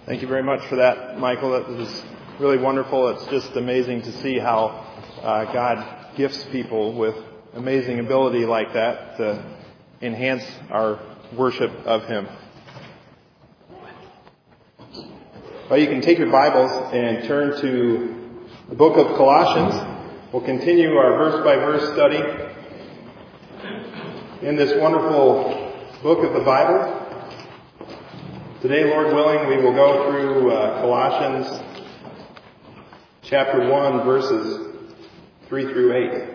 Thank you very much for that, Michael. That was really wonderful. It's just amazing to see how God gifts people with amazing ability like that to enhance our worship of Him. Well, you can take your Bibles and turn to the book of Colossians. We'll continue our verse-by-verse study in this wonderful book of the Bible. Today, Lord willing, we will go through Colossians chapter 1, verses 3 through 8.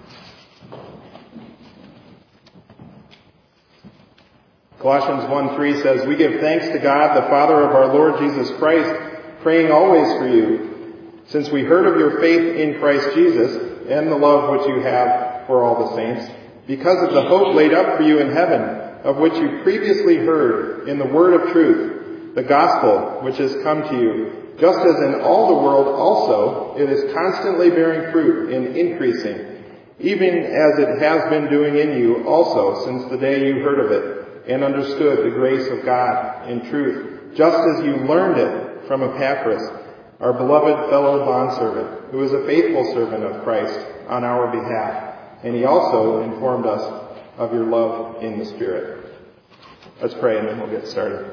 Colossians 1:3 says, "We give thanks to God, the Father of our Lord Jesus Christ, praying always for you, since we heard of your faith in Christ Jesus and the love which you have for all the saints, because of the hope laid up for you in heaven, of which you previously heard in the word of truth, the gospel which has come to you, just as in all the world also it is constantly bearing fruit and increasing, even as it has been doing in you also since the day you heard of it and understood the grace of God in truth, just as you learned it from Epaphras, our beloved fellow bondservant, who is a faithful servant of Christ on our behalf. And he also informed us of your love in the Spirit." Let's pray and then we'll get started.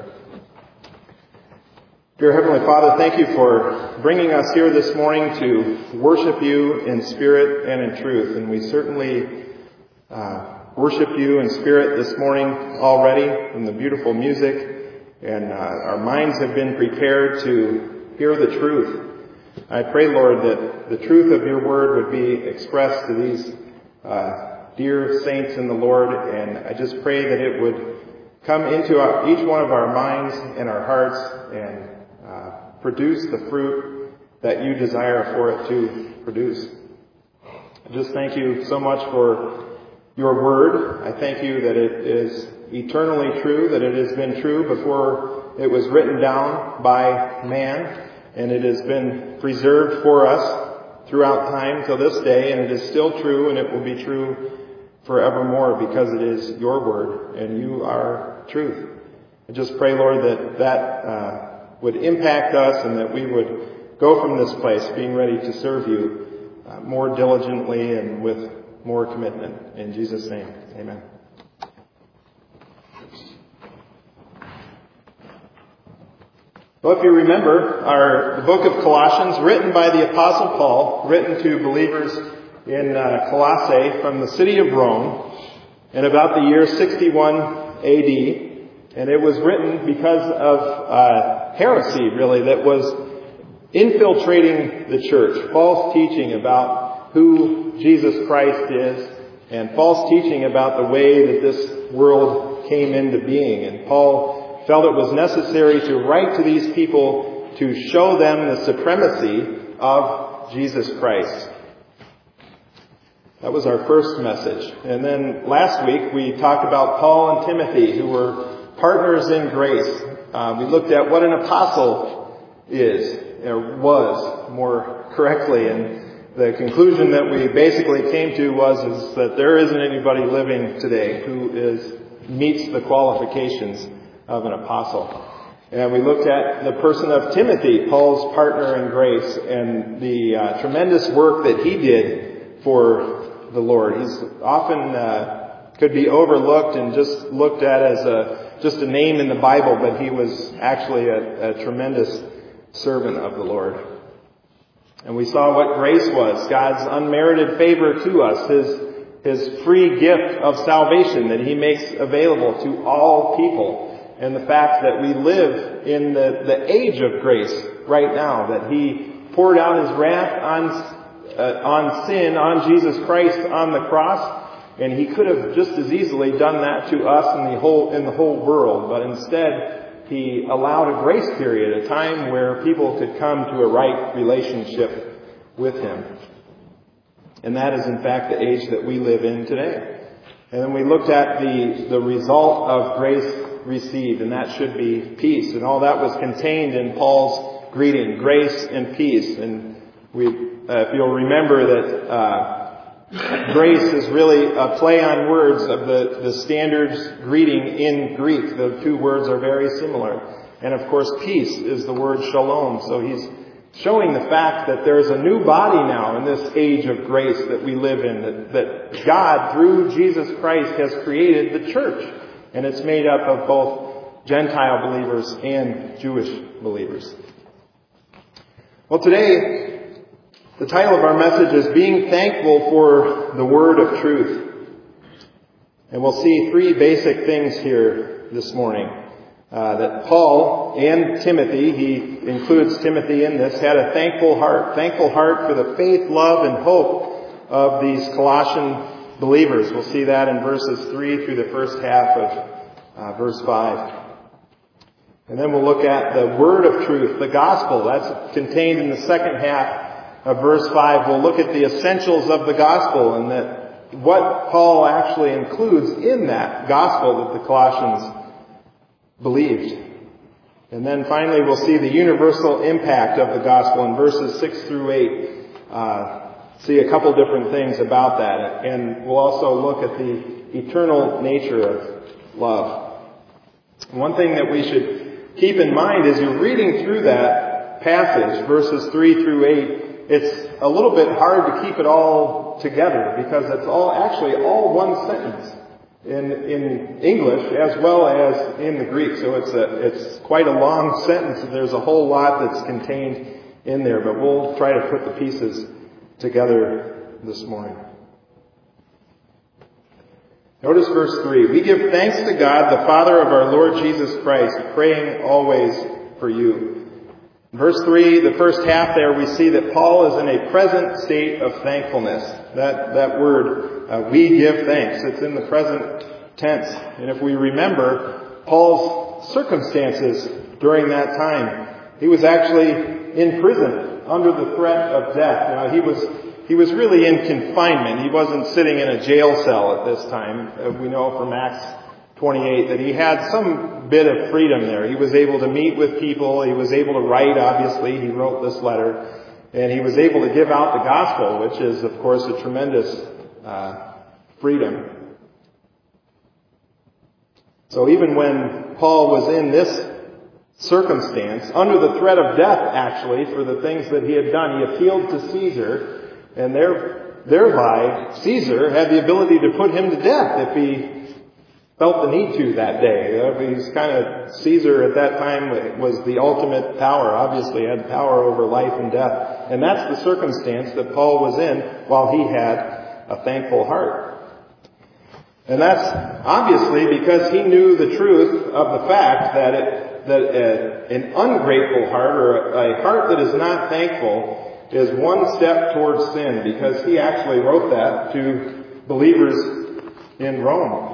Dear Heavenly Father, thank you for bringing us here this morning to worship you in spirit and in truth. And we certainly worship you in spirit this morning already in the beautiful music. And our minds have been prepared to hear the truth. I pray, Lord, that the truth of your word would be expressed to these dear saints in the Lord. And I just pray that it would come into each one of our minds and our hearts and produce the fruit that you desire for it to produce. I just thank you so much for your word. I thank you that it is eternally true, that it has been true before it was written down by man, and it has been preserved for us throughout time till this day, and it is still true, and it will be true forevermore because it is your word, and you are truth. I just pray, Lord, that would impact us and that we would go from this place being ready to serve you more diligently and with more commitment. In Jesus' name, amen. Well, if you remember, the book of Colossians, written by the Apostle Paul, written to believers in Colossae from the city of Rome in about the year 61 AD. And it was written because of heresy, really, that was infiltrating the church. False teaching about who Jesus Christ is and false teaching about the way that this world came into being. And Paul felt it was necessary to write to these people to show them the supremacy of Jesus Christ. That was our first message. And then last week we talked about Paul and Timothy, who were partners in grace. We looked at what an apostle is, or was more correctly, and the conclusion that we basically came to is that there isn't anybody living today who meets the qualifications of an apostle. And we looked at the person of Timothy, Paul's partner in grace, and the tremendous work that he did for the Lord. He's often could be overlooked and just looked at as just a name in the Bible, but he was actually a tremendous servant of the Lord. And we saw what grace was, God's unmerited favor to us, His free gift of salvation that He makes available to all people, and the fact that we live in the age of grace right now, that He poured out His wrath on sin, on Jesus Christ on the cross. And He could have just as easily done that to us in the whole world, but instead He allowed a grace period, a time where people could come to a right relationship with Him. And that is in fact the age that we live in today. And then we looked at the result of grace received, and that should be peace. And all that was contained in Paul's greeting, grace and peace. And if you'll remember that grace is really a play on words of the standard greeting in Greek. The two words are very similar. And of course, peace is the word shalom. So he's showing the fact that there's a new body now in this age of grace that we live in, that God, through Jesus Christ, has created the church. And it's made up of both Gentile believers and Jewish believers. Well, today, the title of our message is Being Thankful for the Word of Truth. And we'll see three basic things here this morning. That Paul and Timothy, he includes Timothy in this, had a thankful heart for the faith, love, and hope of these Colossian believers. We'll see that in verses 3 through the first half of verse 5. And then we'll look at the word of truth, the gospel. That's contained in the second half of verse 5. We'll look at the essentials of the gospel and that what Paul actually includes in that gospel that the Colossians believed. And then finally we'll see the universal impact of the gospel in verses 6 through 8. See a couple different things about that. And we'll also look at the eternal nature of love. One thing that we should keep in mind as you're reading through that passage, verses 3 through 8, it's a little bit hard to keep it all together because it's all one sentence. In English as well as in the Greek. So it's quite a long sentence and there's a whole lot that's contained in there, but we'll try to put the pieces together this morning. Notice verse 3. We give thanks to God, the Father of our Lord Jesus Christ, praying always for you. In verse 3, the first half there, we see that Paul is in a present state of thankfulness. That word, we give thanks. It's in the present tense. And if we remember Paul's circumstances during that time, he was actually in prison under the threat of death. Now, he was really in confinement. He wasn't sitting in a jail cell at this time. We know from Acts 28 that he had some bit of freedom there. He was able to meet with people. He was able to write, obviously. He wrote this letter. And he was able to give out the gospel, which is, of course, a tremendous freedom. So even when Paul was in this circumstance, under the threat of death, actually, for the things that he had done, he appealed to Caesar, and thereby Caesar had the ability to put him to death if he felt the need to that day. He's kind of, Caesar at that time was the ultimate power, obviously had power over life and death. And that's the circumstance that Paul was in while he had a thankful heart. And that's obviously because he knew the truth of the fact that an ungrateful heart or a heart that is not thankful is one step towards sin, because he actually wrote that to believers in Rome.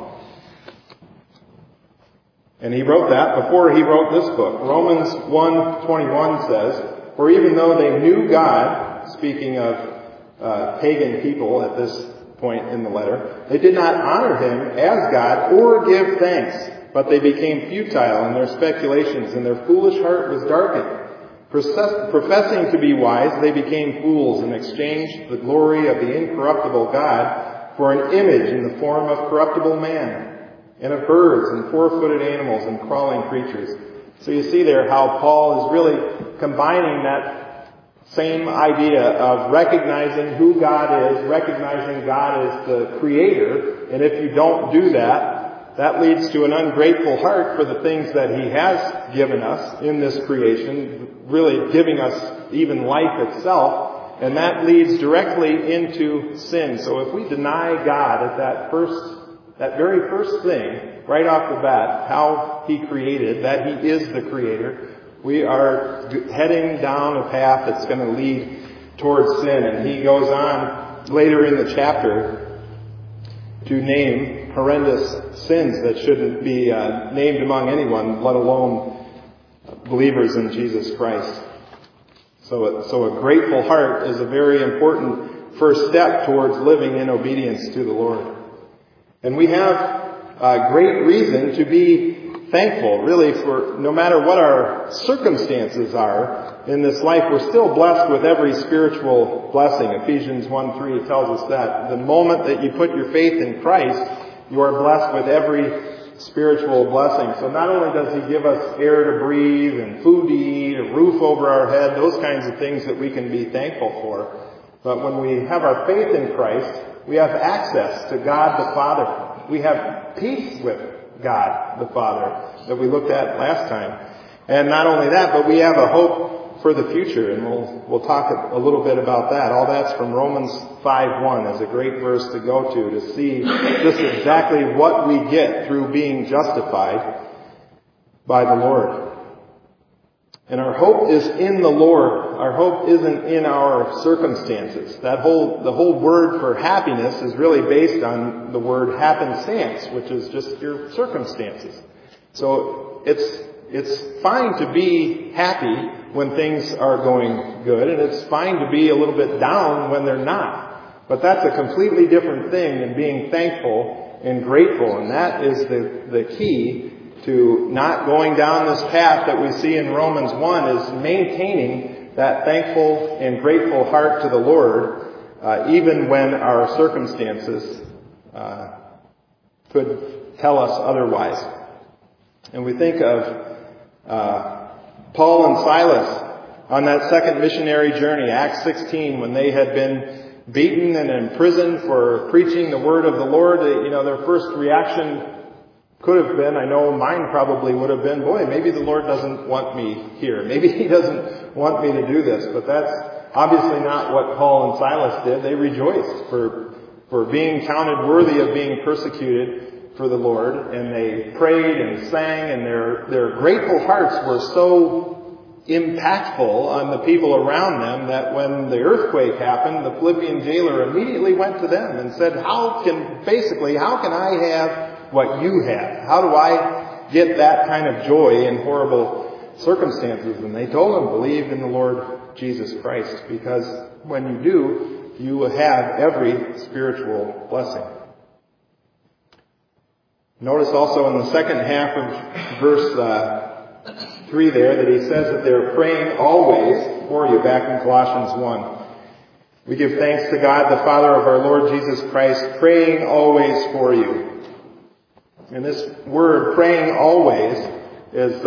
And he wrote that before he wrote this book. Romans 1:21 says, for even though they knew God, speaking of pagan people at this point in the letter, they did not honor him as God or give thanks, but they became futile in their speculations, and their foolish heart was darkened. Professing to be wise, they became fools and exchanged the glory of the incorruptible God for an image in the form of corruptible man, and of birds and four-footed animals and crawling creatures. So you see there how Paul is really combining that same idea of recognizing who God is, recognizing God as the Creator, and if you don't do that, that leads to an ungrateful heart for the things that He has given us in this creation, really giving us even life itself, and that leads directly into sin. So if we deny God at that very first thing, right off the bat, how He created, that He is the Creator, we are heading down a path that's going to lead towards sin. And he goes on later in the chapter to name horrendous sins that shouldn't be named among anyone, let alone believers in Jesus Christ. So a grateful heart is a very important first step towards living in obedience to the Lord. And we have great reason to be thankful, really, for no matter what our circumstances are in this life, we're still blessed with every spiritual blessing. Ephesians 1:3 tells us that the moment that you put your faith in Christ, you are blessed with every spiritual blessing. So not only does He give us air to breathe and food to eat, a roof over our head, those kinds of things that we can be thankful for, but when we have our faith in Christ, we have access to God the Father. We have peace with God the Father that we looked at last time. And not only that, but we have a hope for the future, and we'll talk a little bit about that. All that's from Romans 5:1 as a great verse to go to see just exactly what we get through being justified by the Lord. And our hope is in the Lord. Our hope isn't in our circumstances. The whole word for happiness is really based on the word happenstance, which is just your circumstances. So it's fine to be happy when things are going good, and it's fine to be a little bit down when they're not. But that's a completely different thing than being thankful and grateful, and that is the key to not going down this path that we see in Romans 1, is maintaining that thankful and grateful heart to the Lord, even when our circumstances could tell us otherwise. And we think of Paul and Silas on that second missionary journey, Acts 16, when they had been beaten and imprisoned for preaching the word of the Lord. Their first reaction could have been, I know mine probably would have been, boy, maybe the Lord doesn't want me here. Maybe He doesn't want me to do this. But that's obviously not what Paul and Silas did. They rejoiced for being counted worthy of being persecuted for the Lord. And they prayed and sang, and their grateful hearts were so impactful on the people around them that when the earthquake happened, the Philippian jailer immediately went to them and said, how can I have what you have? How do I get that kind of joy in horrible circumstances? And they told him, believe in the Lord Jesus Christ, because when you do, you will have every spiritual blessing. Notice also in the second half of verse 3 there that he says that they're praying always for you, back in Colossians 1. We give thanks to God, the Father of our Lord Jesus Christ, praying always for you. And this word, praying always, is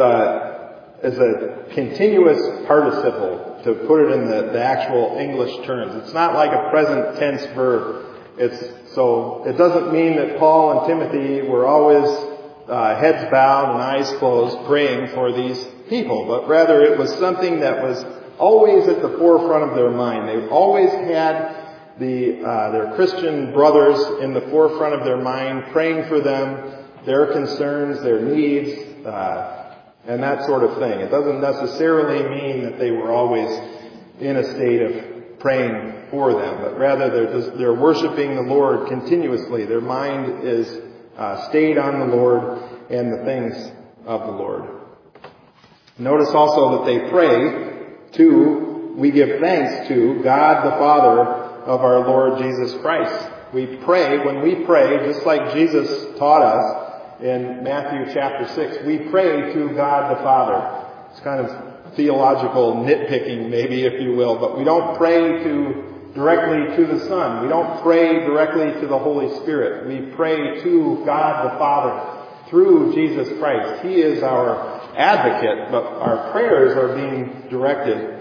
a continuous participle, to put it in the actual English terms. It's not like a present tense verb. So it doesn't mean that Paul and Timothy were always heads bowed and eyes closed praying for these people, but rather it was something that was always at the forefront of their mind. They always had their Christian brothers in the forefront of their mind, praying for them, their concerns, their needs, and that sort of thing. It doesn't necessarily mean that they were always in a state of praying for them, but rather they're worshiping the Lord continuously. Their mind is stayed on the Lord and the things of the Lord. Notice also that they pray we give thanks to God the Father of our Lord Jesus Christ. When we pray, just like Jesus taught us in Matthew chapter 6, we pray to God the Father. It's kind of theological nitpicking, maybe, if you will, but we don't pray directly to the Son. We don't pray directly to the Holy Spirit. We pray to God the Father through Jesus Christ. He is our advocate, but our prayers are being directed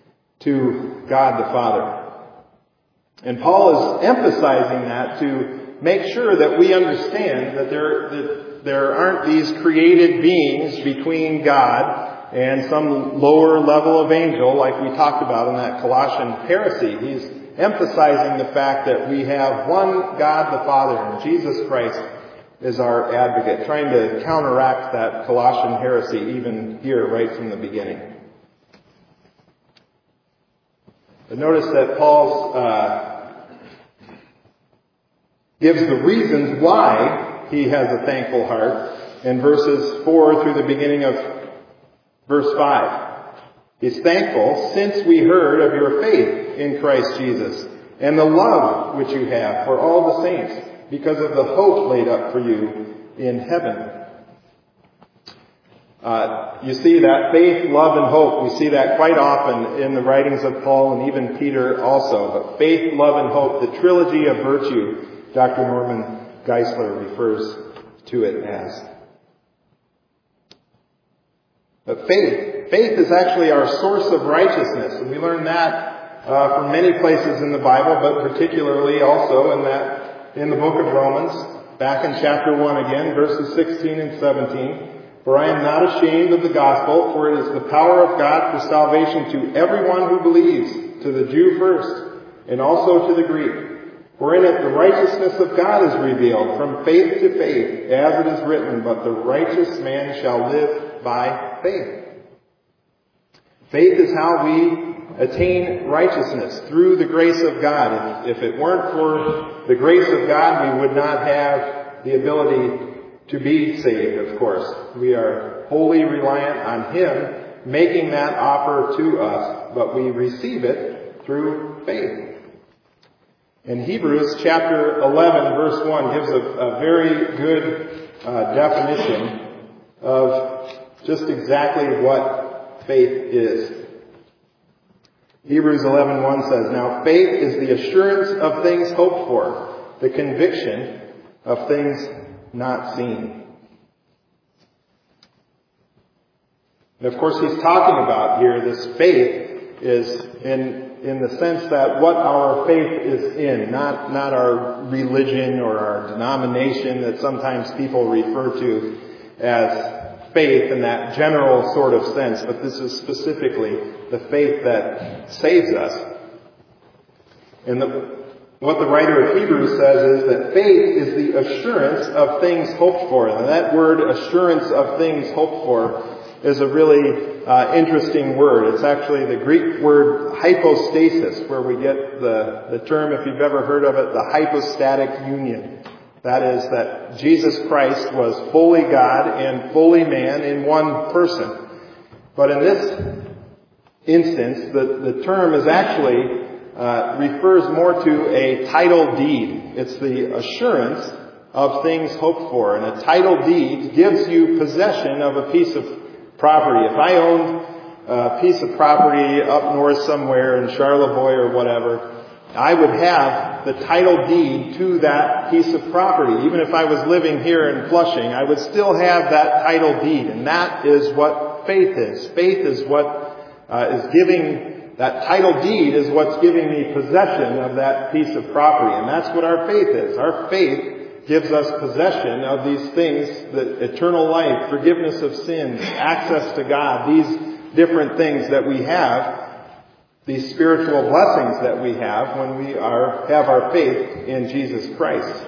to God the Father. And Paul is emphasizing that to make sure that we understand that there aren't these created beings between God and some lower level of angel like we talked about in that Colossian heresy. He's emphasizing the fact that we have one God the Father, and Jesus Christ is our advocate, trying to counteract that Colossian heresy even here right from the beginning. But notice that Paul gives the reasons why he has a thankful heart in verses 4 through the beginning of verse 5. He's thankful since we heard of your faith in Christ Jesus and the love which you have for all the saints because of the hope laid up for you in heaven. You see that faith, love, and hope. We see that quite often in the writings of Paul and even Peter also. But faith, love, and hope, the trilogy of virtue, Dr. Norman Geisler refers to it as. But faith is actually our source of righteousness, and we learn that from many places in the Bible, but particularly also in the book of Romans, back in chapter 1 again, verses 16 and 17. For I am not ashamed of the gospel, for it is the power of God for salvation to everyone who believes, to the Jew first, and also to the Greek. For in it the righteousness of God is revealed, from faith to faith, as it is written, but the righteous man shall live by faith. Faith is how we attain righteousness, through the grace of God. If it weren't for the grace of God, we would not have the ability to be saved, of course. We are wholly reliant on Him making that offer to us, but we receive it through faith. In Hebrews chapter 11, verse 1 gives a very good definition of just exactly what faith is. Hebrews 11:1 says, Now faith is the assurance of things hoped for, the conviction of things not seen. And of course, he's talking about here, this faith is in the sense that what our faith is in, not our religion or our denomination that sometimes people refer to as faith in that general sort of sense, but this is specifically the faith that saves us. And what the writer of Hebrews says is that faith is the assurance of things hoped for. And that word, assurance of things hoped for, is a really interesting word. It's actually the Greek word hypostasis, where we get the term, if you've ever heard of it, the hypostatic union. That is that Jesus Christ was fully God and fully man in one person. But in this instance, the term is actually refers more to a title deed. It's the assurance of things hoped for. And a title deed gives you possession of a piece of property. If I owned a piece of property up north somewhere in Charlevoix or whatever, I would have the title deed to that piece of property. Even if I was living here in Flushing, I would still have that title deed. And that is what faith is. Faith is what is giving, that title deed is what's giving me possession of that piece of property. And that's what our faith is. Our faith gives us possession of these things, the eternal life, forgiveness of sins, access to God, these different things that we have, these spiritual blessings that we have when we have our faith in Jesus Christ.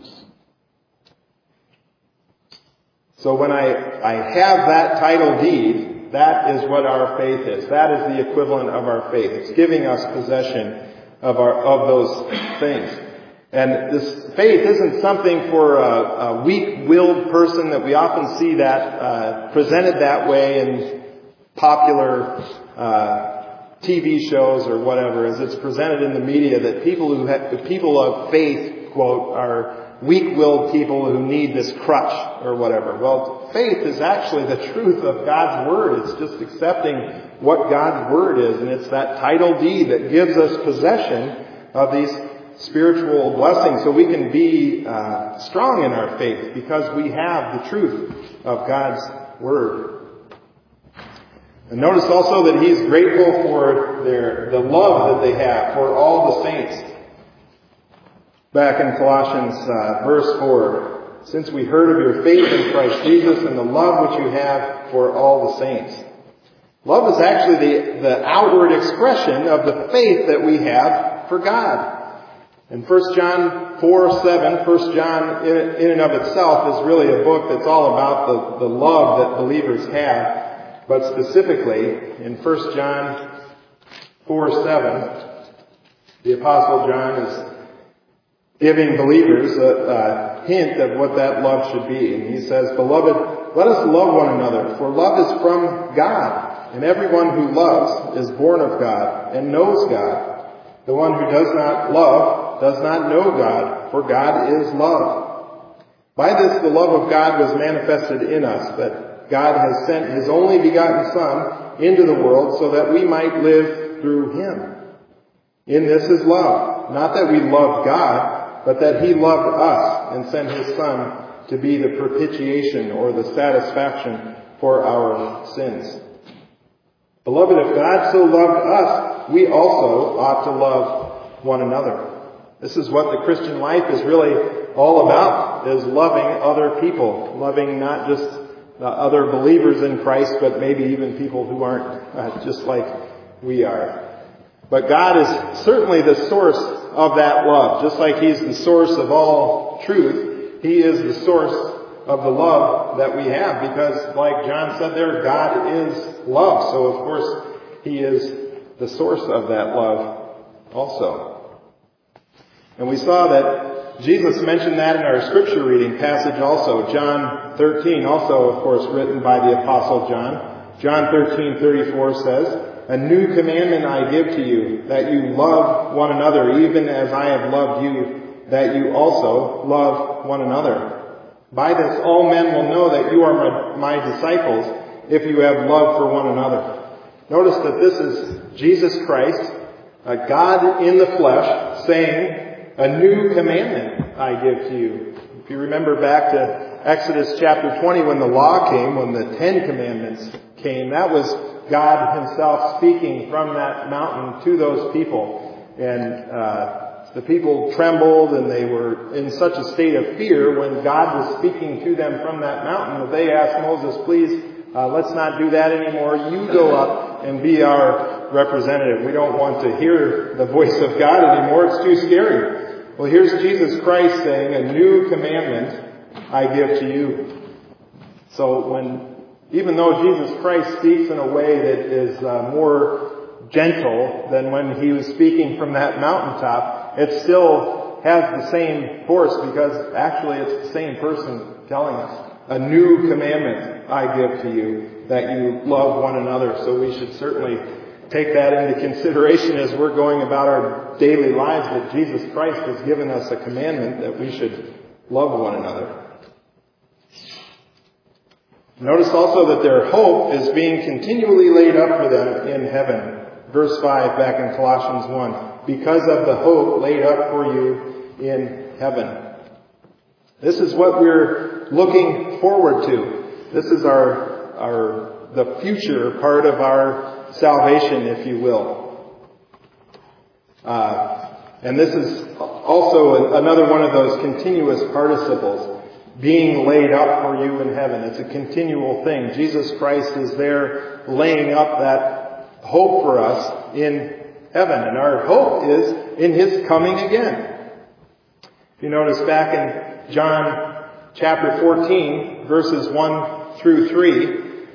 So when I have that title deed, that is what our faith is. That is the equivalent of our faith. It's giving us possession of those things. And this faith isn't something for a weak-willed person that we often see that presented that way in popular TV shows or whatever, as it's presented in the media, that people of faith, quote, are weak-willed people who need this crutch or whatever. Well, faith is actually the truth of God's Word. It's just accepting what God's Word is, and it's that title deed that gives us possession of these spiritual blessings so we can be strong in our faith because we have the truth of God's Word. And notice also that he's grateful for the love that they have for all the saints. Back in Colossians verse 4, since we heard of your faith in Christ Jesus and the love which you have for all the saints. Love is actually the outward expression of the faith that we have for God. And 1 John 4:7, 1 John in and of itself is really a book that's all about the love that believers have. But specifically, in 1 John 4:7, the Apostle John is giving believers a hint of what that love should be. And he says, Beloved, let us love one another, for love is from God. And everyone who loves is born of God and knows God. The one who does not love does not know God, for God is love. By this the love of God was manifested in us, that God has sent His only begotten Son into the world so that we might live through Him. In this is love, not that we loved God, but that He loved us and sent His Son to be the propitiation or the satisfaction for our sins. Beloved, if God so loved us, we also ought to love one another. This is what the Christian life is really all about, is loving other people. Loving not just other believers in Christ, but maybe even people who aren't just like we are. But God is certainly the source of that love. Just like He's the source of all truth, He is the source of the love that we have. Because like John said there, God is love. So of course He is the source of that love also. And we saw that Jesus mentioned that in our scripture reading passage also. John 13, also of course written by the Apostle John. John 13:34 says, "A new commandment I give to you, that you love one another, even as I have loved you, that you also love one another. By this all men will know that you are my disciples, if you have love for one another." Notice that this is Jesus Christ, God in the flesh, saying, "A new commandment I give to you." If you remember back to Exodus chapter 20, when the law came, when the 10 Commandments came, that was God Himself speaking from that mountain to those people. And the people trembled, and they were in such a state of fear when God was speaking to them from that mountain that they asked Moses, "Please, let's not do that anymore. You go up and be our representative. We don't want to hear the voice of God anymore. It's too scary." Well, here's Jesus Christ saying, "A new commandment I give to you." So even though Jesus Christ speaks in a way that is more gentle than when He was speaking from that mountaintop, it still has the same force, because actually it's the same person telling us, "A new commandment I give to you, that you love one another." So we should certainly take that into consideration as we're going about our daily lives, that Jesus Christ has given us a commandment that we should love one another. Notice also that their hope is being continually laid up for them in heaven. Verse 5 back in Colossians 1. "Because of the hope laid up for you in heaven." This is what we're looking forward to. This is the future part of our salvation, if you will. And this is also another one of those continuous participles. Being laid up for you in heaven. It's a continual thing. Jesus Christ is there laying up that hope for us in heaven. And our hope is in His coming again. If you notice back in John chapter 14, verses 1 through 3,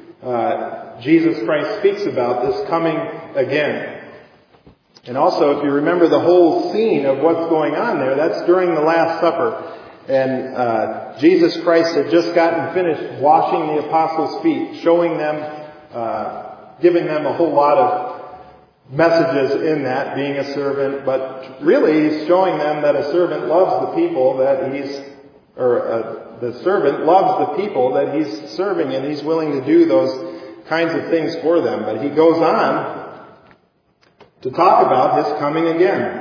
Jesus Christ speaks about this coming again. And also, if you remember the whole scene of what's going on there, that's during the Last Supper. And Jesus Christ had just gotten finished washing the apostles' feet, showing them, giving them a whole lot of messages in that, being a servant. But really, He's showing them that a servant loves the people that the servant loves the people that he's serving, and he's willing to do those kinds of things for them. But He goes on to talk about His coming again.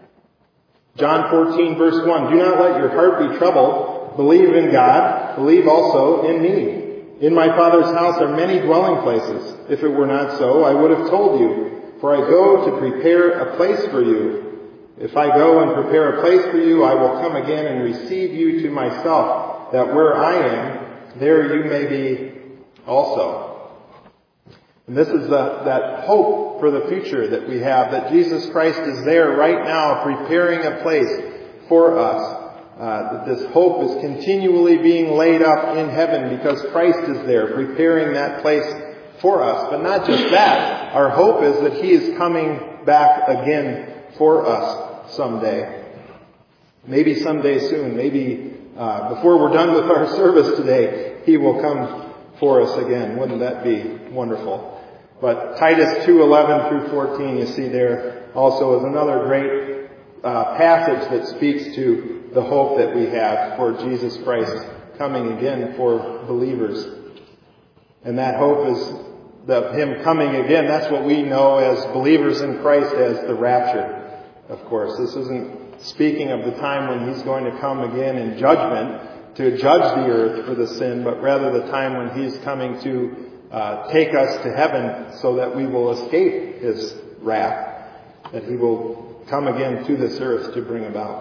John 14 verse 1, "Do not let your heart be troubled. Believe in God. Believe also in me. In my Father's house are many dwelling places. If it were not so, I would have told you. For I go to prepare a place for you. If I go and prepare a place for you, I will come again and receive you to myself, that where I am, there you may be also." And this is that hope for the future that we have, that Jesus Christ is there right now preparing a place for us. That this hope is continually being laid up in heaven because Christ is there preparing that place for us. But not just that, our hope is that He is coming back again for us someday. Maybe someday soon, maybe before we're done with our service today, He will come for us again. Wouldn't that be wonderful? But Titus 2:11 through 14, you see there also is another great passage that speaks to the hope that we have for Jesus Christ coming again for believers. And that hope is of Him coming again. That's what we know as believers in Christ as the rapture, of course. This isn't speaking of the time when He's going to come again in judgment to judge the earth for the sin, but rather the time when He's coming to take us to heaven so that we will escape His wrath, that He will come again to this earth to bring about.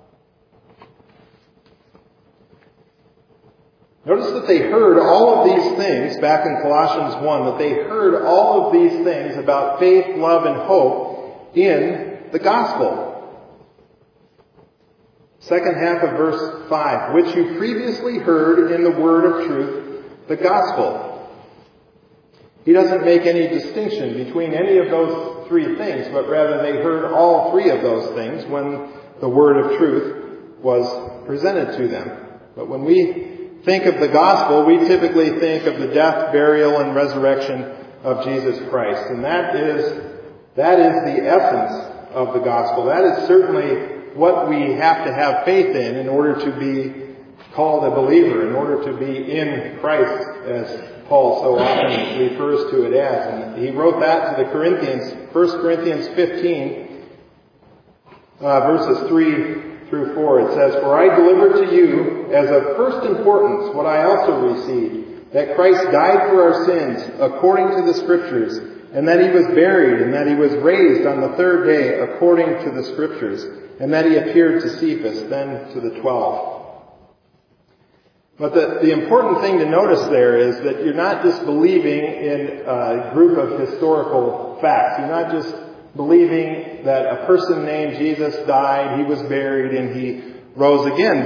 Notice that they heard all of these things back in Colossians 1, that they heard all of these things about faith, love, and hope in the gospel. Second half of verse 5, which you previously heard in the word of truth, the gospel. He doesn't make any distinction between any of those three things, but rather they heard all three of those things when the word of truth was presented to them. But when we think of the gospel, we typically think of the death, burial, and resurrection of Jesus Christ. And that is the essence of the gospel. That is certainly what we have to have faith in order to be called a believer, in order to be in Christ, as Paul so often refers to it as. And he wrote that to the Corinthians, 1 Corinthians 15, verses 3 through 4. It says, "For I delivered to you as of first importance what I also received, that Christ died for our sins according to the Scriptures, and that He was buried, and that He was raised on the third day according to the Scriptures, and that He appeared to Cephas, then to the 12. But the important thing to notice there is that you're not just believing in a group of historical facts. You're not just believing that a person named Jesus died, He was buried, and He rose again.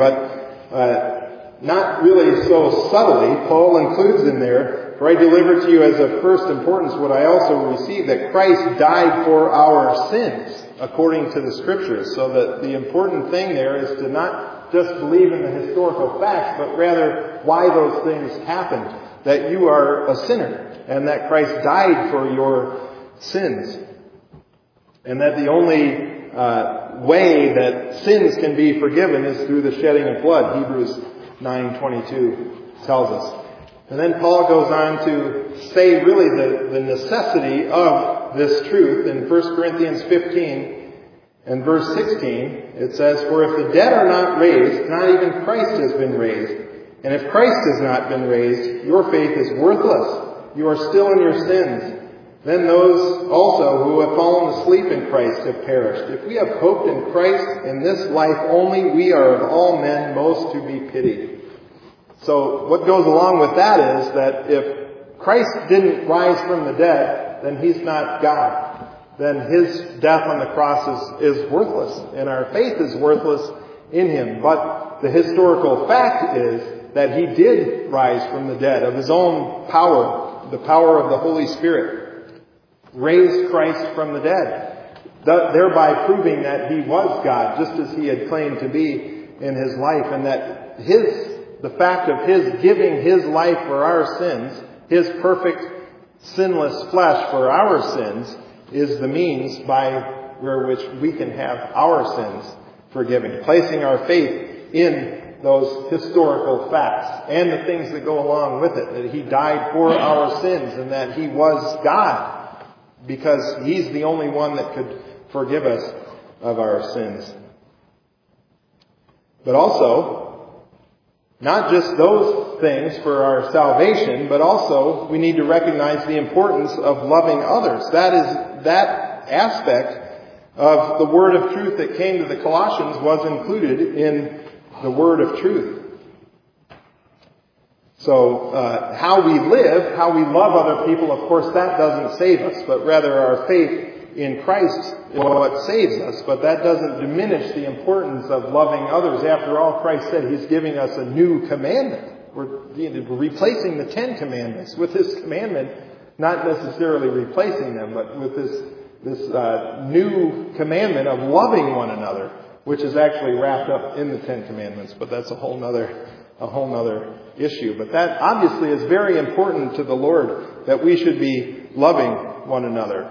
But not really so subtly, Paul includes in there, "For I delivered to you as of first importance what I also received, that Christ died for our sins, according to the Scriptures." So that the important thing there is to not just believe in the historical facts, but rather why those things happened. That you are a sinner, and that Christ died for your sins. And that the only way that sins can be forgiven is through the shedding of blood. Hebrews 9:22 tells us. And then Paul goes on to say really the necessity of this truth in 1 Corinthians 15 and verse 16. It says, "For if the dead are not raised, not even Christ has been raised. And if Christ has not been raised, your faith is worthless. You are still in your sins. Then those also who have fallen asleep in Christ have perished. If we have hoped in Christ in this life only, we are of all men most to be pitied." So what goes along with that is that if Christ didn't rise from the dead, then He's not God. Then His death on the cross is worthless, and our faith is worthless in Him. But the historical fact is that He did rise from the dead of His own power, the power of the Holy Spirit. Raised Christ from the dead, thereby proving that He was God, just as He had claimed to be in His life, and that the fact of His giving His life for our sins, His perfect, sinless flesh for our sins, is the means by which we can have our sins forgiven. Placing our faith in those historical facts and the things that go along with it, that He died for our sins and that He was God, because He's the only one that could forgive us of our sins. But also, not just those things for our salvation, but also we need to recognize the importance of loving others. That aspect of the word of truth that came to the Colossians was included in the word of truth. So how we live, how we love other people, of course, that doesn't save us, but rather our faith in Christ is what saves us. But that doesn't diminish the importance of loving others. After all, Christ said He's giving us a new commandment. We're replacing the 10 commandments with this commandment, not necessarily replacing them, but with this new commandment of loving one another, which is actually wrapped up in the 10 commandments. But that's a whole nother issue. But that obviously is very important to the Lord, that we should be loving one another.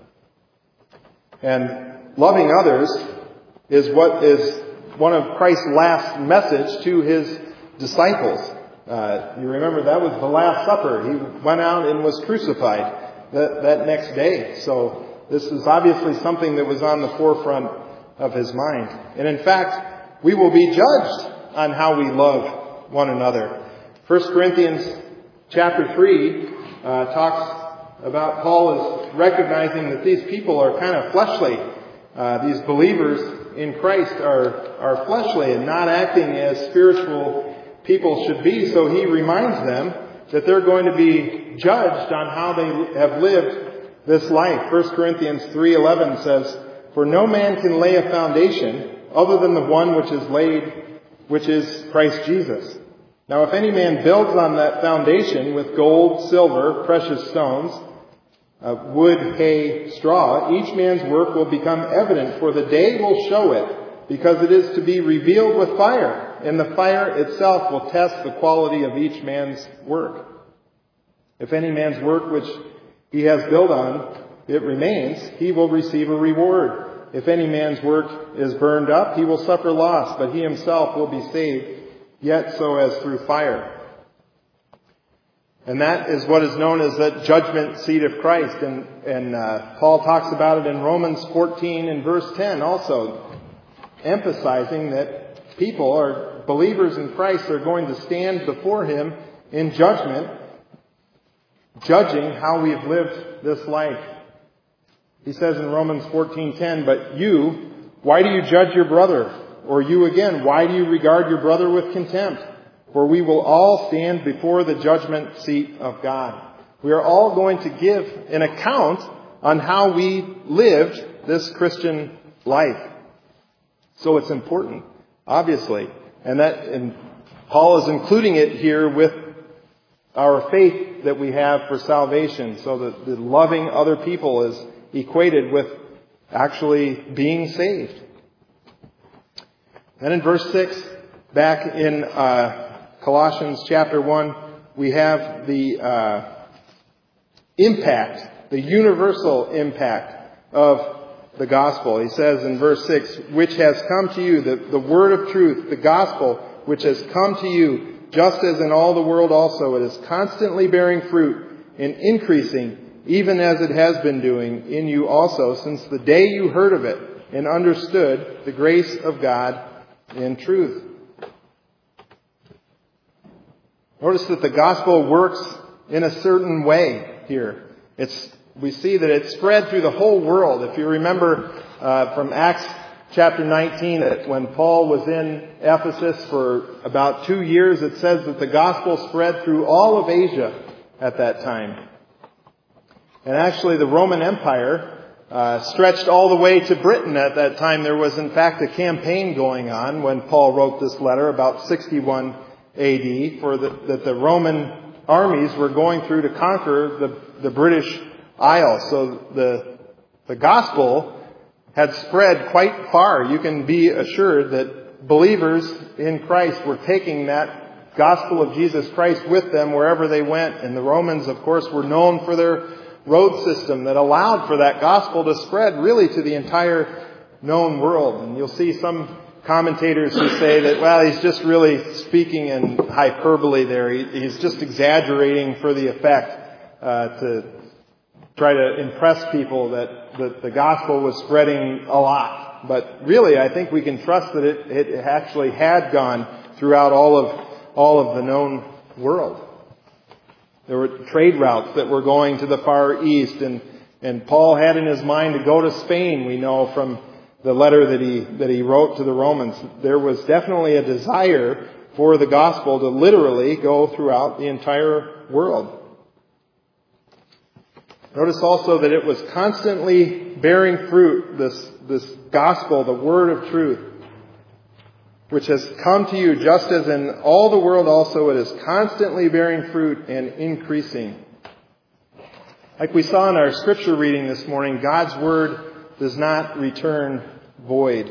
And loving others is what is one of Christ's last message to His disciples. You remember that was the Last Supper. He went out and was crucified that next day. So this is obviously something that was on the forefront of His mind. And in fact, we will be judged on how we love one another. 1 Corinthians chapter 3 talks about Paul is recognizing that these people are kind of fleshly. These believers in Christ are fleshly and not acting as spiritual people should be. So he reminds them that they're going to be judged on how they have lived this life. 1 Corinthians 3:11 says, "For no man can lay a foundation other than the one which is laid, which is Christ Jesus. Now if any man builds on that foundation with gold, silver, precious stones, wood, hay, straw, each man's work will become evident, for the day will show it, because it is to be revealed with fire, and the fire itself will test the quality of each man's work. If any man's work which he has built on, it remains, he will receive a reward. If any man's work is burned up, he will suffer loss, but he himself will be saved, yet so as through fire." And that is what is known as the judgment seat of Christ. And Paul talks about it in Romans 14 and verse 10 also, emphasizing that people or believers in Christ are going to stand before him in judgment, judging how we've lived this life. He says in Romans 14:10, "But you, why do you judge your brother? Or you again, why do you regard your brother with contempt? For we will all stand before the judgment seat of God." We are all going to give an account on how we lived this Christian life. So it's important, obviously. And Paul is including it here with our faith that we have for salvation. So that the loving other people is equated with actually being saved. Then in verse 6, back in Colossians chapter 1, we have the impact, the universal impact of the gospel. He says in verse 6, "Which has come to you," the word of truth, the gospel, "which has come to you, just as in all the world also, it is constantly bearing fruit and increasing, even as it has been doing in you also, since the day you heard of it and understood the grace of God in truth." Notice that the gospel works in a certain way here. We see that it spread through the whole world. If you remember from Acts chapter 19, that when Paul was in Ephesus for about 2 years, it says that the gospel spread through all of Asia at that time. And actually the Roman Empire stretched all the way to Britain at that time. There was in fact a campaign going on when Paul wrote this letter about 61 AD that the Roman armies were going through to conquer the British Isles. So the gospel had spread quite far. You can be assured that believers in Christ were taking that gospel of Jesus Christ with them wherever they went. And the Romans, of course, were known for their road system that allowed for that gospel to spread really to the entire known world. And you'll see some commentators who say that, well, he's just really speaking in hyperbole there. He's just exaggerating for the effect to try to impress people that the gospel was spreading a lot. But really, I think we can trust that it actually had gone throughout all of the known world. There were trade routes that were going to the Far East, and Paul had in his mind to go to Spain. We know from the letter that he wrote to the Romans. There was definitely a desire for the gospel to literally go throughout the entire world. Notice also that it was constantly bearing fruit, this gospel, the word of truth, which has come to you just as in all the world also, it is constantly bearing fruit and increasing. Like we saw in our scripture reading this morning, God's word does not return void.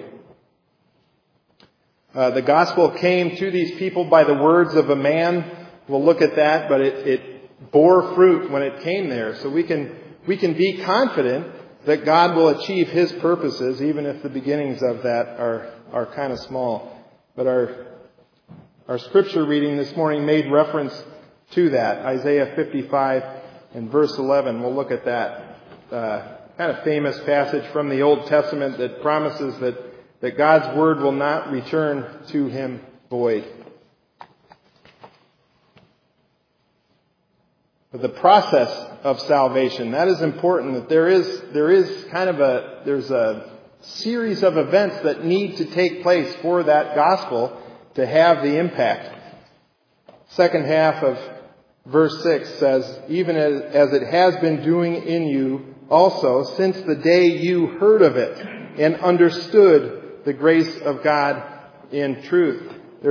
The gospel came to these people by the words of a man. We'll look at that, but it bore fruit when it came there. So we can be confident that God will achieve his purposes, even if the beginnings of that are kind of small. But our scripture reading this morning made reference to that. Isaiah 55 and verse 11. We'll look at that kind of famous passage from the Old Testament that promises that God's word will not return to him void. But the process of salvation, that is important. That there's a series of events that need to take place for that gospel to have the impact. Second half of verse 6 says, even as it has been doing in you also since the day you heard of it and understood the grace of God in truth.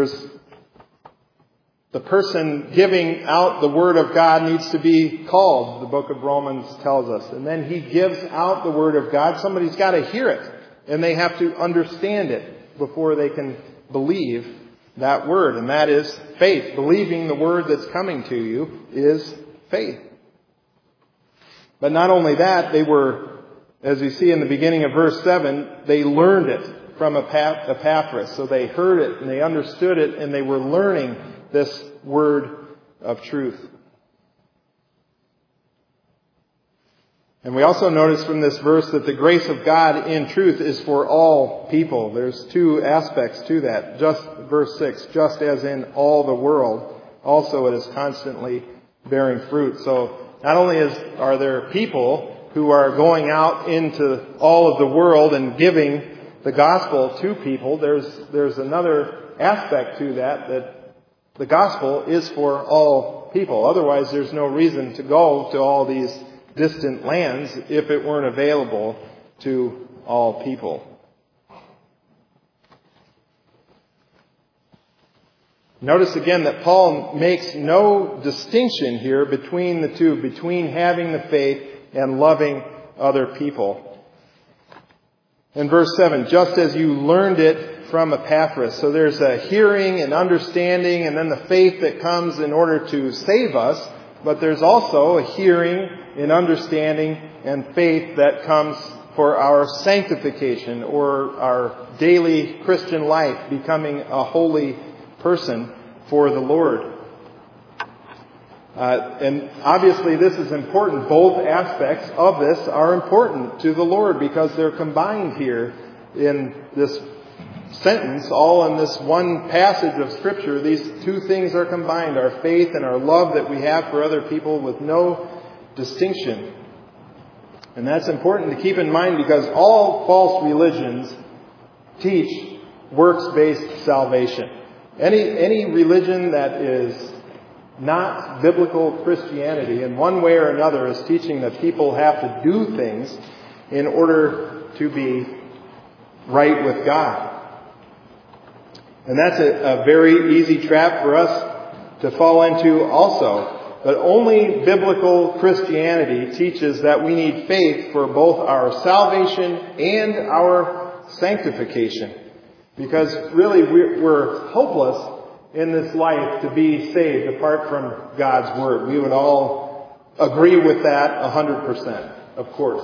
The person giving out the Word of God needs to be called, the book of Romans tells us. And then he gives out the Word of God. Somebody's got to hear it. And they have to understand it before they can believe that Word. And that is faith. Believing the Word that's coming to you is faith. But not only that, they were, as we see in the beginning of verse 7, they learned it from Epaphras. So they heard it and they understood it and they were learning this word of truth. And we also notice from this verse that the grace of God in truth is for all people. There's two aspects to that. Just verse 6, just as in all the world, also it is constantly bearing fruit. So not only are there people who are going out into all of the world and giving the gospel to people, there's another aspect to that the gospel is for all people. Otherwise, there's no reason to go to all these distant lands if it weren't available to all people. Notice again that Paul makes no distinction here between the two, between having the faith and loving other people. In verse 7, just as you learned it from Epaphras. So there's a hearing and understanding and then the faith that comes in order to save us. But there's also a hearing and understanding and faith that comes for our sanctification or our daily Christian life, becoming a holy person for the Lord. And obviously this is important. Both aspects of this are important to the Lord because they're combined here in this sentence, all in this one passage of Scripture. These two things are combined, our faith and our love that we have for other people with no distinction. And that's important to keep in mind because all false religions teach works-based salvation. Any religion that is not biblical Christianity in one way or another is teaching that people have to do things in order to be right with God. And that's a very easy trap for us to fall into also. But only biblical Christianity teaches that we need faith for both our salvation and our sanctification. Because really we're hopeless in this life to be saved apart from God's Word. We would all agree with that 100%, of course.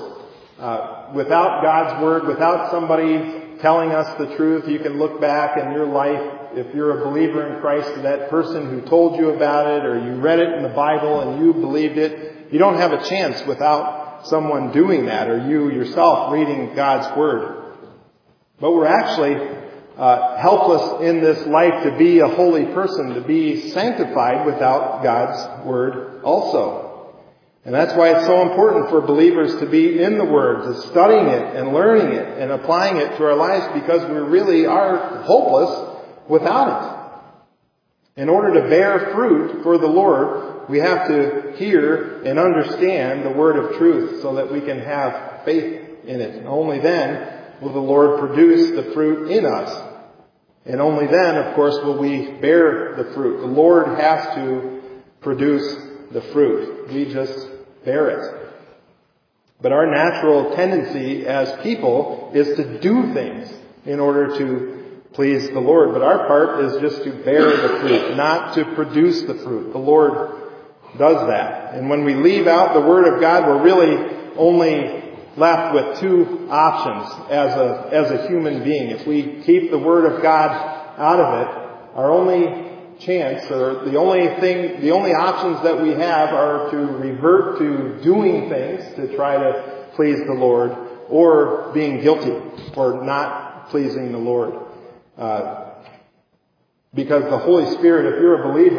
Without God's Word, without somebody telling us the truth, you can look back in your life, if you're a believer in Christ, to that person who told you about it, or you read it in the Bible and you believed it. You don't have a chance without someone doing that, or you yourself reading God's Word. But we're actually helpless in this life to be a holy person, to be sanctified without God's Word also. And that's why it's so important for believers to be in the Word, to studying it and learning it and applying it to our lives, because we really are hopeless without it. In order to bear fruit for the Lord, we have to hear and understand the word of truth so that we can have faith in it. And only then will the Lord produce the fruit in us. And only then, of course, will we bear the fruit. The Lord has to produce the fruit. We just bear it. But our natural tendency as people is to do things in order to please the Lord. But our part is just to bear the fruit, not to produce the fruit. The Lord does that. And when we leave out the Word of God, we're really only left with two options as a human being. If we keep the Word of God out of it, our only chance, or the only options that we have are to revert to doing things to try to please the Lord, or being guilty for not pleasing the Lord. Because the Holy Spirit, if you're a believer,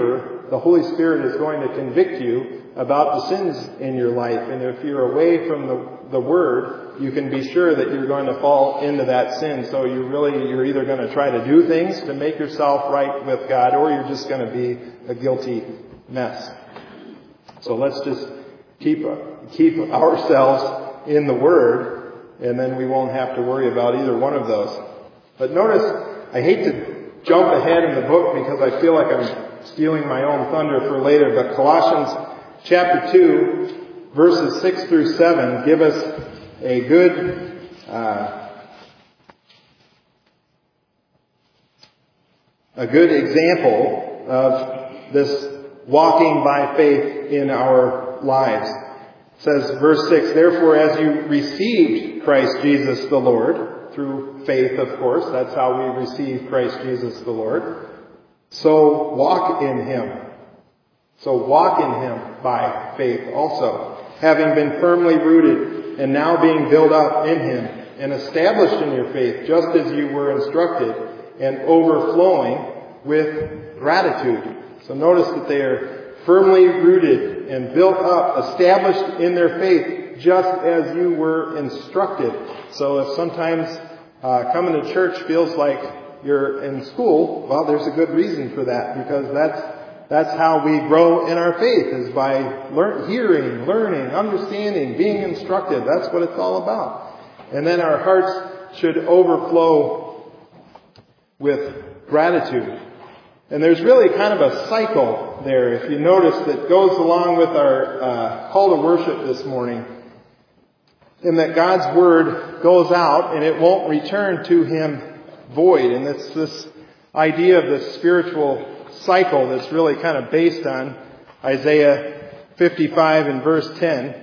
the Holy Spirit is going to convict you about the sins in your life. And if you're away from the Word, you can be sure that you're going to fall into that sin. So you're either going to try to do things to make yourself right with God, or you're just going to be a guilty mess. So let's just keep ourselves in the Word, and then we won't have to worry about either one of those. But notice, I hate to jump ahead in the book because I feel like I'm stealing my own thunder for later, but Colossians chapter 2, verses 6 through 7 give us a good example of this walking by faith in our lives. It says, verse 6, therefore as you received Christ Jesus the Lord, through faith of course, that's how we receive Christ Jesus the Lord, so walk in Him. So walk in Him by faith also, having been firmly rooted and now being built up in Him and established in your faith, just as you were instructed, and overflowing with gratitude. So notice that they are firmly rooted and built up, established in their faith, just as you were instructed. So if sometimes coming to church feels like you're in school, well, there's a good reason for that, because that's how we grow in our faith, is by hearing, learning, understanding, being instructed. That's what it's all about. And then our hearts should overflow with gratitude. And there's really kind of a cycle there, if you notice, that goes along with our call to worship this morning. In that God's Word goes out and it won't return to Him void. And it's this idea of this spiritual cycle that's really kind of based on Isaiah 55 and verse 10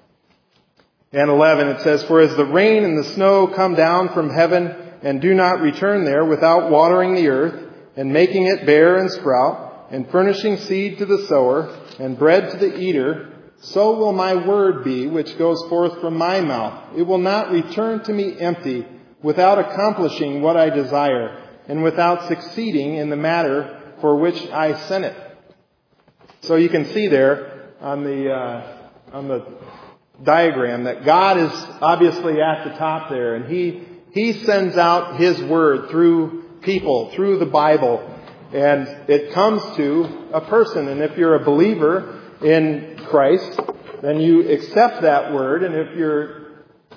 and 11. It says, for as the rain and the snow come down from heaven and do not return there without watering the earth and making it bear and sprout and furnishing seed to the sower and bread to the eater, so will my word be which goes forth from my mouth. It will not return to me empty, without accomplishing what I desire and without succeeding in the matter for which I sent it. So you can see there on the diagram that God is obviously at the top there, and He sends out His Word through people, through the Bible, and it comes to a person. And if you're a believer in Christ, then you accept that Word, and if you're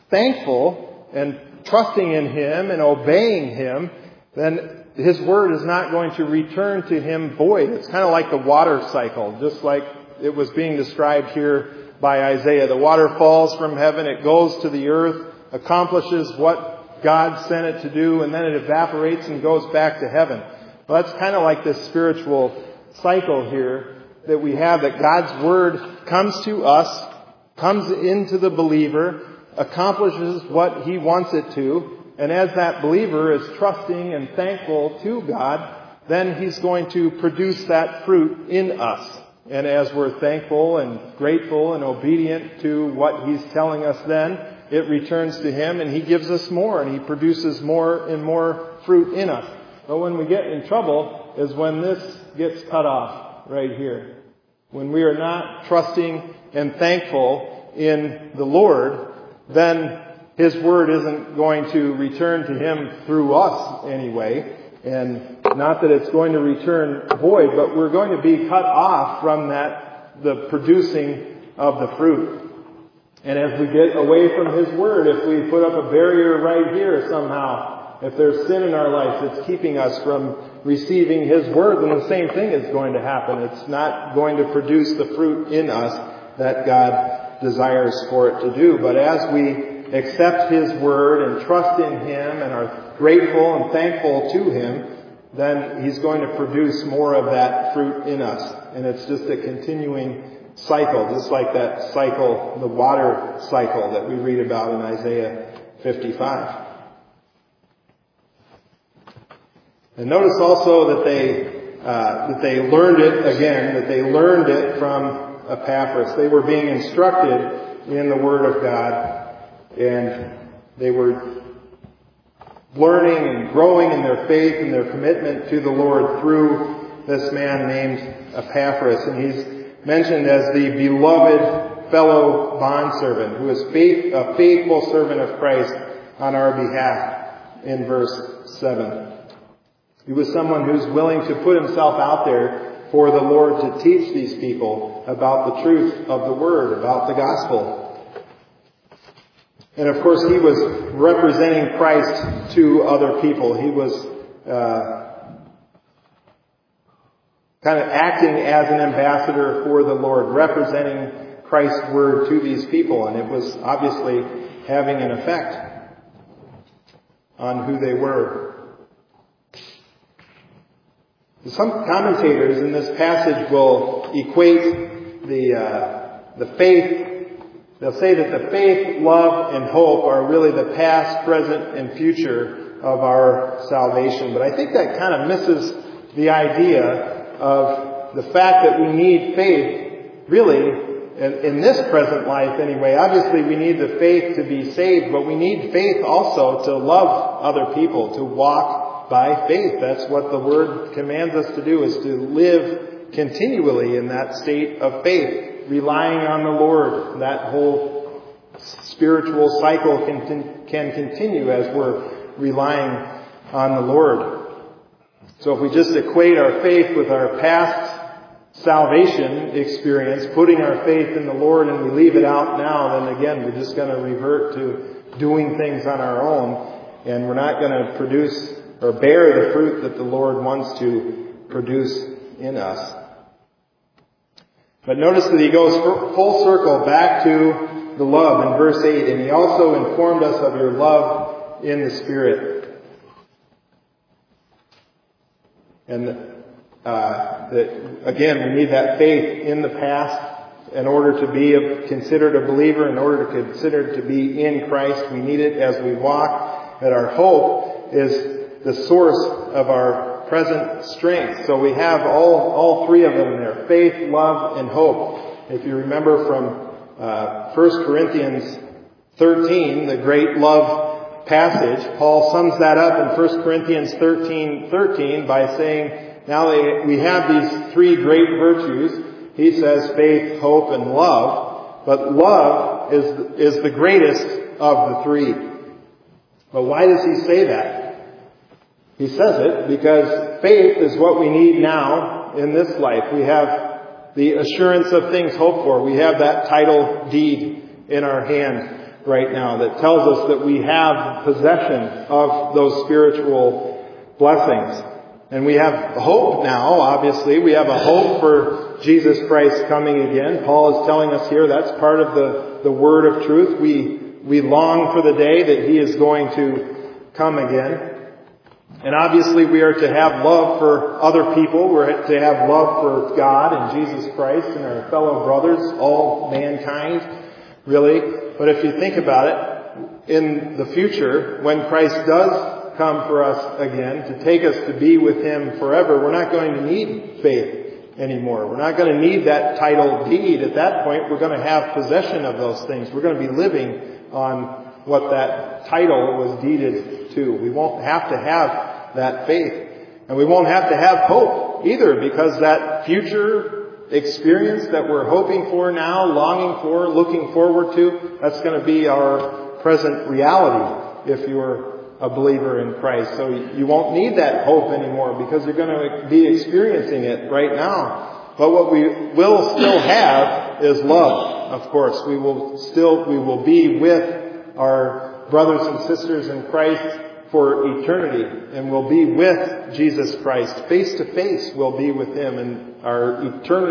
thankful and trusting in Him and obeying Him, then His Word is not going to return to Him void. It's kind of like the water cycle, just like it was being described here by Isaiah. The water falls from heaven, it goes to the earth, accomplishes what God sent it to do, and then it evaporates and goes back to heaven. Well, that's kind of like this spiritual cycle here that we have, that God's Word comes to us, comes into the believer, accomplishes what He wants it to, and as that believer is trusting and thankful to God, then He's going to produce that fruit in us. And as we're thankful and grateful and obedient to what He's telling us, then it returns to Him and He gives us more, and He produces more and more fruit in us. But when we get in trouble is when this gets cut off right here. When we are not trusting and thankful in the Lord, then His Word isn't going to return to Him through us anyway. And not that it's going to return void, but we're going to be cut off from the producing of the fruit. And as we get away from His Word, if we put up a barrier right here somehow, if there's sin in our life that's keeping us from receiving His Word, then the same thing is going to happen. It's not going to produce the fruit in us that God desires for it to do. But as we accept His Word and trust in Him and are grateful and thankful to Him, then He's going to produce more of that fruit in us. And it's just a continuing cycle, just like that cycle, the water cycle that we read about in Isaiah 55. And notice also that they learned it again, that they learned it from Epaphras. They were being instructed in the Word of God, and they were learning and growing in their faith and their commitment to the Lord through this man named Epaphras, and he's mentioned as the beloved fellow bondservant, who is a faithful servant of Christ on our behalf in verse 7. He was someone who's willing to put himself out there for the Lord to teach these people about the truth of the Word, about the gospel. And of course, he was representing Christ to other people. He was kind of acting as an ambassador for the Lord, representing Christ's Word to these people. And it was obviously having an effect on who they were. Some commentators in this passage will equate the faith. They'll say that the faith, love, and hope are really the past, present, and future of our salvation. But I think that kind of misses the idea of the fact that we need faith, really, in this present life anyway. Obviously, we need the faith to be saved, but we need faith also to love other people, to walk by faith. That's what the Word commands us to do, is to live continually in that state of faith, relying on the Lord. That whole spiritual cycle can continue as we're relying on the Lord. So if we just equate our faith with our past salvation experience, putting our faith in the Lord, and we leave it out now, then again, we're just going to revert to doing things on our own, and we're not going to produce or bear the fruit that the Lord wants to produce in us. But notice that he goes full circle back to the love in verse 8, and he also informed us of your love in the Spirit. And that, again, we need that faith in the past in order to be considered a believer, in order to consider to be in Christ. We need it as we walk. That our hope is the source of our present strength. So we have all three of them there: faith, love, and hope. If you remember from 1 Corinthians 13, the great love passage, Paul sums that up in 1 Corinthians 13 by saying, now we have these three great virtues. He says faith, hope, and love. But love is the greatest of the three. But why does he say that? He says it because faith is what we need now in this life. We have the assurance of things hoped for. We have that title deed in our hand right now that tells us that we have possession of those spiritual blessings. And we have hope now, obviously. We have a hope for Jesus Christ coming again. Paul is telling us here that's part of the word of truth. We long for the day that he is going to come again. And obviously we are to have love for other people. We're to have love for God and Jesus Christ and our fellow brothers, all mankind, really. But if you think about it, in the future, when Christ does come for us again to take us to be with him forever, we're not going to need faith anymore. We're not going to need that title deed. At that point, we're going to have possession of those things. We're going to be living on what that title was deeded to. We won't have to have that faith. And we won't have to have hope either, because that future experience that we're hoping for now, longing for, looking forward to, that's going to be our present reality if you're a believer in Christ. So you won't need that hope anymore because you're going to be experiencing it right now. But what we will still have is love, of course. We will be with our brothers and sisters in Christ for eternity, and we'll be with Jesus Christ face to face. We'll be with him, and our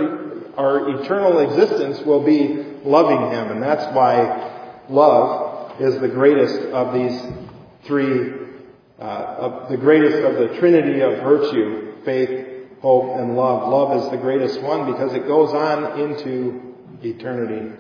eternal existence will be loving him. And that's why love is the greatest of these three, the greatest of the trinity of virtue: faith, hope, and love. Love is the greatest one because it goes on into eternity.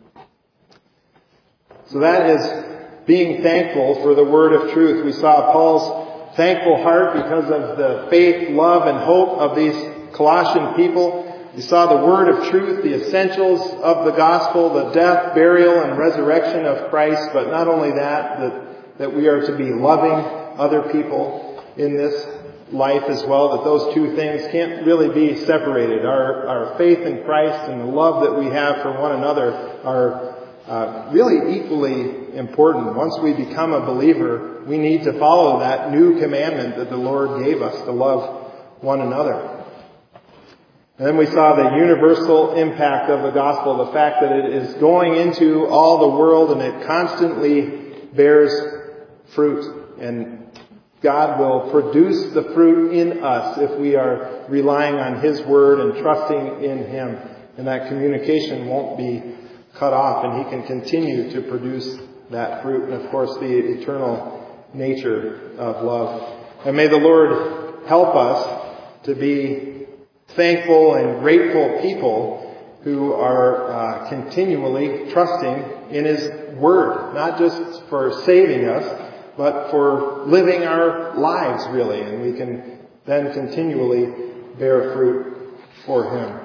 So that is being thankful for the word of truth. We saw Paul's thankful heart because of the faith, love, and hope of these Colossian people. We saw the word of truth, the essentials of the gospel, the death, burial, and resurrection of Christ. But not only that we are to be loving other people in this life as well, that those two things can't really be separated. Our faith in Christ and the love that we have for one another are really equally important. Once we become a believer, we need to follow that new commandment that the Lord gave us, to love one another. And then we saw the universal impact of the gospel, the fact that it is going into all the world and it constantly bears fruit. And God will produce the fruit in us if we are relying on His Word and trusting in Him. And that communication won't be cut off, and He can continue to produce that fruit. And of course, the eternal nature of love. And may the Lord help us to be thankful and grateful people who are continually trusting in His Word, not just for saving us, but for living our lives, really. And we can then continually bear fruit for Him.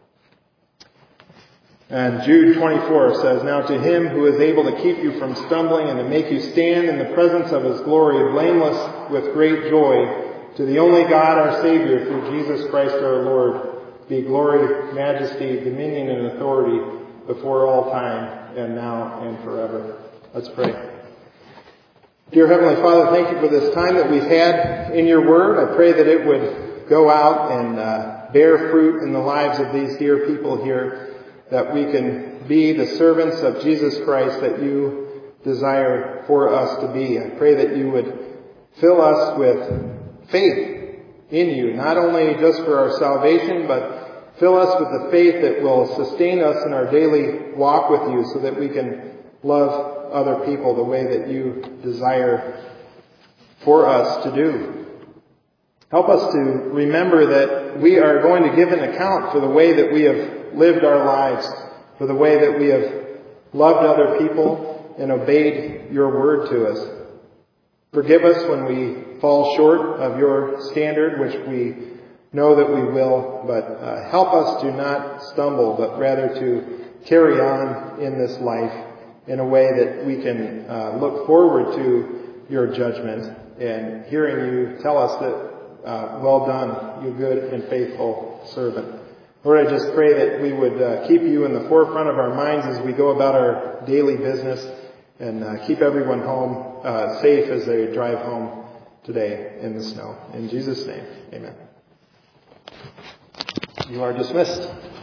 And Jude 24 says, "Now to Him who is able to keep you from stumbling and to make you stand in the presence of His glory, blameless with great joy, to the only God our Savior, through Jesus Christ our Lord, be glory, majesty, dominion, and authority before all time, and now and forever." Let's pray. Dear Heavenly Father, thank you for this time that we've had in your Word. I pray that it would go out and bear fruit in the lives of these dear people here, that we can be the servants of Jesus Christ that you desire for us to be. I pray that you would fill us with faith in you, not only just for our salvation, but fill us with the faith that will sustain us in our daily walk with you, so that we can love other people the way that you desire for us to do. Help us to remember that we are going to give an account for the way that we have lived our lives, for the way that we have loved other people and obeyed your word to us. Forgive us when we fall short of your standard, which we know that we will, but help us to not stumble, but rather to carry on in this life in a way that we can look forward to your judgment and hearing you tell us that, well done, you good and faithful servant. Lord, I just pray that we would keep you in the forefront of our minds as we go about our daily business, and keep everyone home safe as they drive home today in the snow. In Jesus' name, amen. You are dismissed.